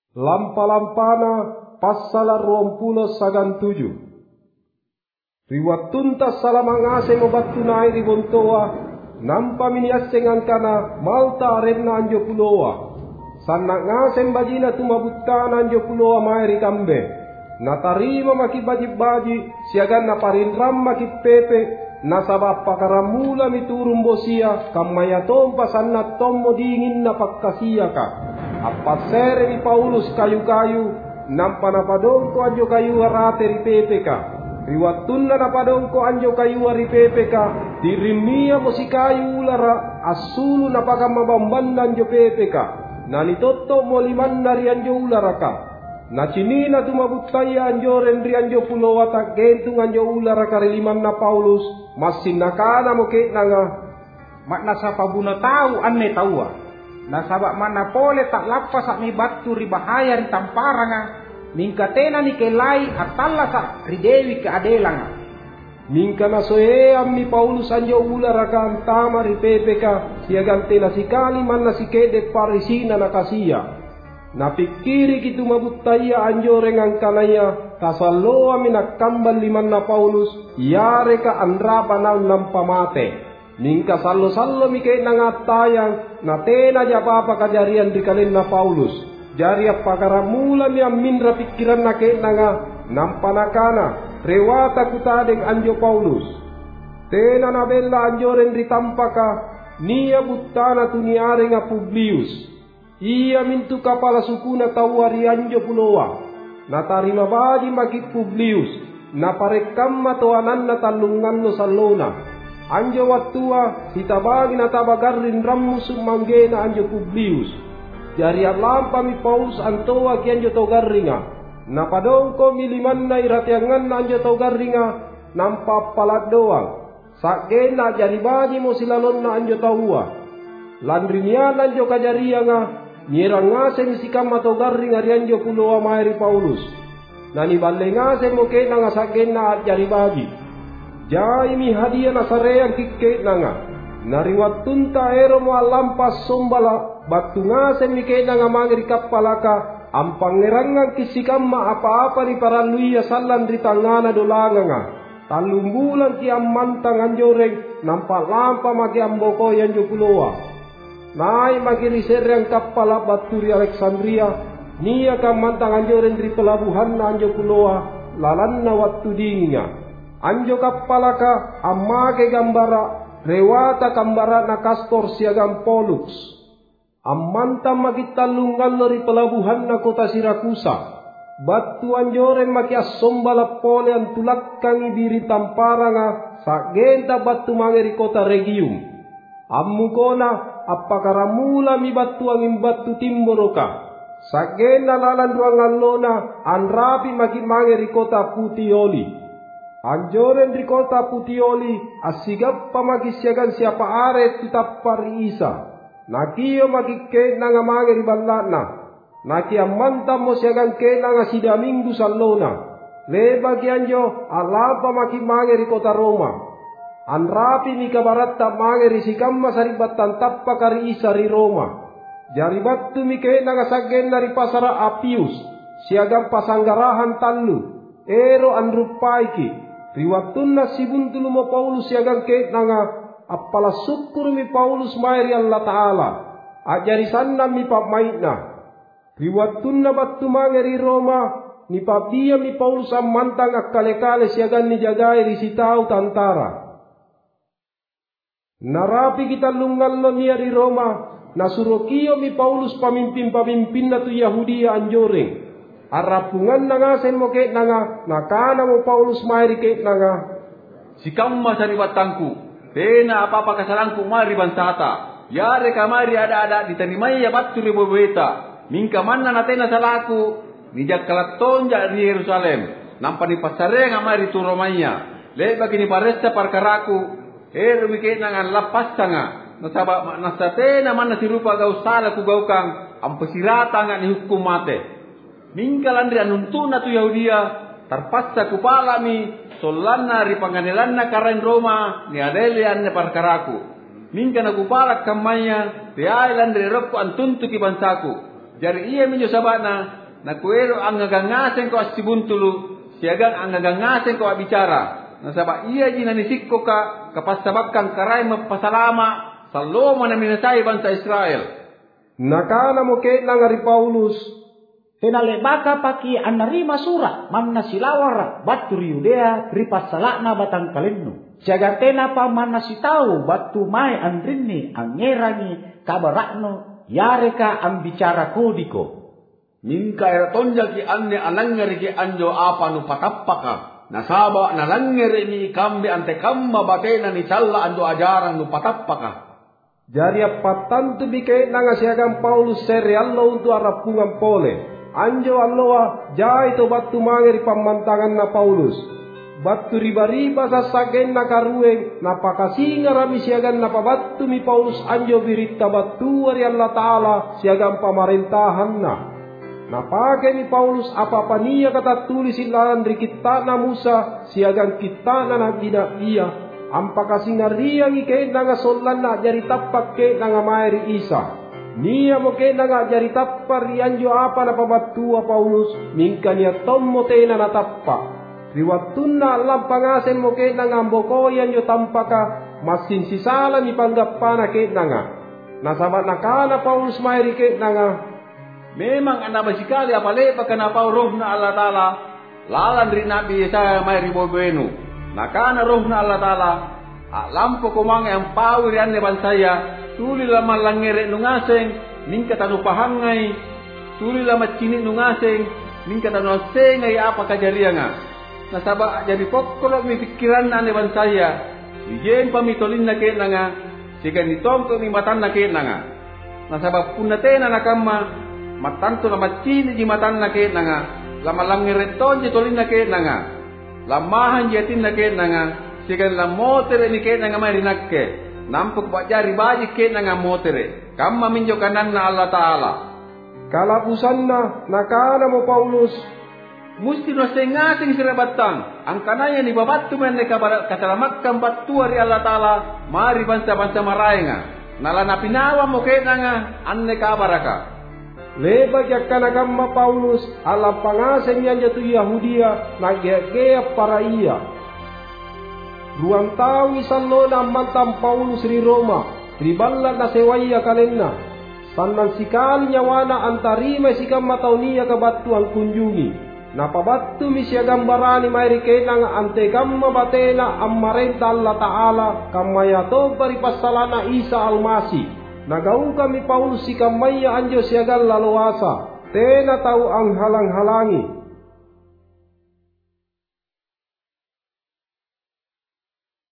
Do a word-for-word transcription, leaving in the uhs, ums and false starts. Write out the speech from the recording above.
Lampa-lampana pasal rompulo sagan tujuh. Riwat tuntas salamangase mobattu nai ribontoa, nampa miniaseng angkana malta arenna anjo puloa. Sannak ngasem bajina tumabutkana anjo puloa maeri kambe. Natarima maki baji-baji, siagan naparinram maki pepe, nasabab pakaramula miturum bosia, kamaya tompa sanna tommo dingin na pakkasia ka. Apa sere ni Paulus kayu-kayu, nampa napadongko anjo kayu arate ri pepe ka. Riwat tunna napadongko anjo kayu ari pepe ka, dirimia mosi kayu ulara, asulu napakamabambanda anjo pepe ka. Nani toto mo liman dari anjo ulara ka. Na cinina tumabutaya anjoren ri anjo puloa tak gentung anjo ulara kari liman na Paulus, masin nakana mo ke nanga. Makna sapa buna tahu anne taua. Na sabak mana pole tak lapas sak mi batu ri bahaya ri tamparanga. Mingka tena ni kelai atalla sak ri dewi ke adelanga. Mingka na soeam mi Paulus anjo ulara ka antama ri pepe ka, siagan tena sikali man na sikede parisina na kasia. Napikiri kitu mabutaya anjore ngangkanaya, kasaloa minakambal liman na Paulus, yare ka andrapa na nampamate. Mingka sallo-sallo mike nangatayang, na tena japapa kajarian di kalen na Paulus. Jari apakaramula mi aminra pikiran na ke nanga, nampanakana, rewata kutadeng anjo Paulus. Tena nabella anjoren ritampaka, niya buttana tuniare nga Publius. Ia mintu kapala sukuna tawari anjo puloa. Natarima baji maki Publius. Naparekam matoanan na talungan no salona. Anjo watua sitabagi natabagarin rammu sumanggena anjo Publius. Jari alampa mi Paulus antoa ki anjo togarringa. Napadongko miliman na iratiangan na anjo togarringa. Nampa palat doang. Sakena jari baji mo silalon na anjo tawua. Landrinian anjo kajarianga. Nyerang ngase misikam atau garing arianjo puloa maeri Paulus. Nani balle ngase moke nanga saken na jari baji. Jai mi hadiah nasareang kikke nanga. Nariwat tunta ero mo alampas sombala. Batu ngase mike nanga mangeri kapalaka. Ampang ngerangang kisikam ma apa-apa di paraluia salan di tangana dolanganga. Talumbulan ki ammantang anjoreng. Nampak lampa maki amboko yanjo puloa. Nai makiri serang kapal baturi Alexandria, nia kam mantang anjoren dari pelabuhan na anjo puloa, lalanna waktu dinginga. Anjo kapalaka amake gambara, rewata gambara na Kastor siagam Pollux. Ammantam makitalungan dari pelabuhan na kota Sirakusa. Batu anjoren maki assombala pole antulak kangi diri tamparanga, sagenta batu mangeri kota Regium. Ammukona appakaramula mi batu angin batu timboroka. Sagena lalan ruang allona anrapi maki mangeri kota Puteoli. Anjoren di kota Puteoli asigap pamaki siagan siapa are titappar isa. Nakio maki ke nanga mangeri ballana. Naki amantam mo siagan ke nanga sida minggu sallona. Lebagi anjo alapa maki mangeri kota Roma. Anrapi mi kabaratta mangeri sikamma saribatan tappa kari isa ri Roma. Jari battu mi ke nangasagen dari pasara Apius. Siagam pasanggarahan tallu. Ero anrupaiki. Riwattunna sibuntulu mo Paulus siagam ke nanga. Appala syukur mi Paulus mairi Allah Ta'ala. Ajari sanna mi pamaitna. Riwattunna battu mangeri Roma. Ni papia mi Paulus ammantang akkale-kale siagam ni jagai risitau tantara. Narapi kita lungallo niya di Roma, nasurokio mi Paulus pamimpin-pamimpin na tu Yahudia anjoreng. Arapungan na nga sen mo ket na nga, nakana mo Paulus mairi ket na nga. Sikam masari batangku, tena apa-apa kasalangku mari bansata. Yare kamari ada-ada diterimai ya batu ribu beta. Mingka manna na tena salaku, nijak kalaton ja di Yerusalem. Nampa di pasare ngamari tu Romanya. Leba kini paresta parkaraku. Ero mikir nangan lapas tanga, nasaba nasate naman nasirupa gau salah ku gau kang, ampesirata ngan hukum mate. Mingkalan ri anuntuna tu Yahudia, terpaksa ku palami, solanna ri pangadilanna karain Roma, ni adelian ne parkaraku. Mingka na ku palak kamanya, ti ailan ri rokku antuntu ki bansaku. Jari iya minyo sabana, nakuero ang ngagangasen ko asibuntulu, siagang ang ngagangasen ko bicara. Nasaba iya jinanisik ko ka kapasabakang karay mapasalama sa loma na minasay bansa Israel. Nakana mo kay nangari Paulus, Henale baka paki anarima sura manna silawara batu Yudea ripasala na batang kalenno. Siagatena pa manna sitau batu mai andrinni angerangi kabarakno yareka ang bicara kodiko. Minka era tonja ki anne anangeri ki anjo apa nu patappaka. Nasaba nalangeri ni kambe ante kamma batena ni challa anjo ajaran nu patappaka. Jadi apatan tu bike nanga siagang Paulus seri allo untuk arapungan pole. Anjo alloa jai to batu mangeri pamantangan na Paulus. Batu riba-riba sasagen na karueng na pakasinga rami siagan na pabatu mi Paulus anjo birita batu ari Allah Ta'ala siagan pamerintahan na. Napake ni Paulus apa pania kata tulis ilaran dari kita na Musa siagan kita na nagina iya. Ampaka singariang ike nga solan na jari tapak ke nga maeri Isa. Niya mo ke nga jari tapar rianjo apa na pabatua Paulus mingka niya tommo te na natappak. Riwatun na alam pangasen mo ke nga ambokoyan yo tampaka masin sisala ni panggapana ke nga. Nasabat na kana Paulus maeri ke nga. Memang anda basikali apale pakana pauroh na Allah Ta'ala lalan ri Nabi Yesaya maeri bobuenu. Nakana roh na Allah Ta'ala alampo kumangai ang pawir yan ni bansaya tuli lama langere nungaseng ningka tanu pahangai tuli lama cini nungaseng ningka tanu sengai apa kajarianga nasaba jadi pokolo mi pikiran na ni bansaya ijen pamitolin na ke nga siga ni tongto ni matan na ke nga nasaba punatena nakama matanto na macini di matan na ke nga lama langere tonje tolin na ke nga lamahan jatin na ke nga sigan la motere ni ke nga may rinakke nampuk bajari baji ke nga motere kamma minjo kanan na Allah Ta'ala kalapusan na nakana mo Paulus musti no sengasing sirabatang ang kanaya ni babattu men ne kasalamakkan battu ari Allah Ta'ala mari bansa-bansa maraenga nalana pinawa mo ke nga anne kabaraka. Lebag yakana kamma Paulus alam pangasen yan jatuh Yahudia nagyagea para iya. Ruang tahu isallo na mantam Paulus ri Roma, riballa na sewaya kalenna. Sannan sikali nyawana antarima sikam mataunia kabatu ang kunjungi. Napabatu mi siya gambarani mayri kena nga ante kamma batena ang marenta Allah Ta'ala kamayato paripasalana Isa Almasi. Nagau kami Paulus si kamaya anjo siagal lalawasa. Tena tahu ang halang-halangi.